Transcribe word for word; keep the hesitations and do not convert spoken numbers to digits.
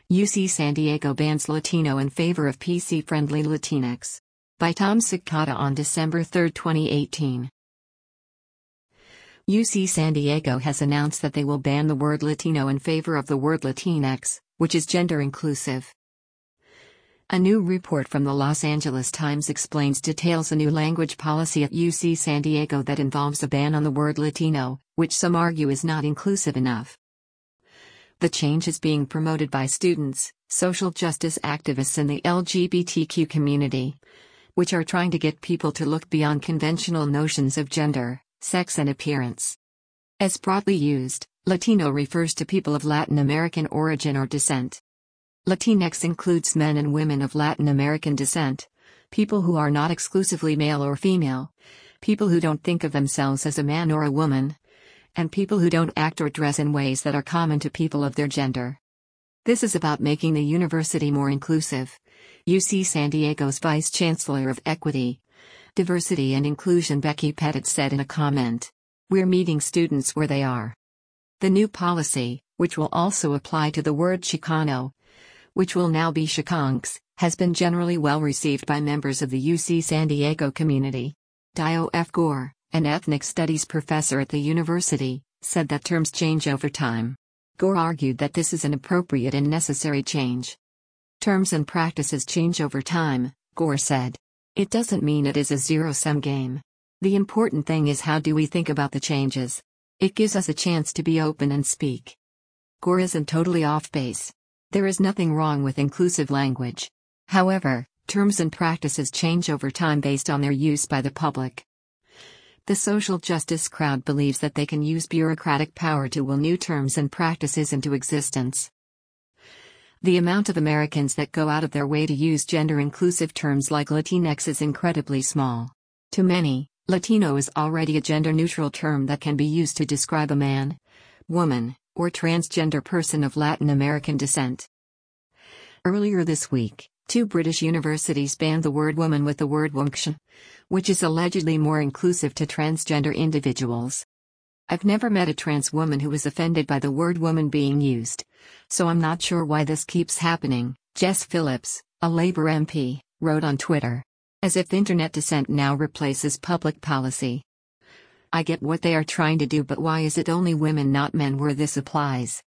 U C San Diego bans Latino in favor of P C-friendly Latinx. By Tom Cicada on December third, twenty eighteen. U C San Diego has announced that they will ban the word Latino in favor of the word Latinx, which is gender inclusive. A new report from the Los Angeles Times explains details a new language policy at U C San Diego that involves a ban on the word Latino, which some argue is not inclusive enough. The change is being promoted by students, social justice activists and the L G B T Q community, which are trying to get people to look beyond conventional notions of gender, sex and appearance. As broadly used, Latino refers to people of Latin American origin or descent. Latinx includes men and women of Latin American descent, people who are not exclusively male or female, people who don't think of themselves as a man or a woman, and people who don't act or dress in ways that are common to people of their gender. This is about making the university more inclusive, U C San Diego's Vice Chancellor of Equity, Diversity and Inclusion Becky Pettit said in a comment. "We're meeting students where they are." The new policy, which will also apply to the word Chicano, which will now be Chicanx, has been generally well received by members of the U C San Diego community. Dio F. Gore, an ethnic studies professor at the university, said that terms change over time. Gore argued that this is an appropriate and necessary change. Terms and practices change over time, Gore said. It doesn't mean it is a zero-sum game. The important thing is how do we think about the changes. It gives us a chance to be open and speak. Gore isn't totally off base. There is nothing wrong with inclusive language. However, terms and practices change over time based on their use by the public. The social justice crowd believes that they can use bureaucratic power to will new terms and practices into existence. The amount of Americans that go out of their way to use gender-inclusive terms like Latinx is incredibly small. To many, Latino is already a gender-neutral term that can be used to describe a man, woman, or transgender person of Latin American descent. Earlier this week, two British universities banned the word woman with the word womanx, which is allegedly more inclusive to transgender individuals. I've never met a trans woman who was offended by the word woman being used, so I'm not sure why this keeps happening, Jess Phillips, a Labour M P, wrote on Twitter. As if internet dissent now replaces public policy. I get what they are trying to do, but why is it only women not men where this applies?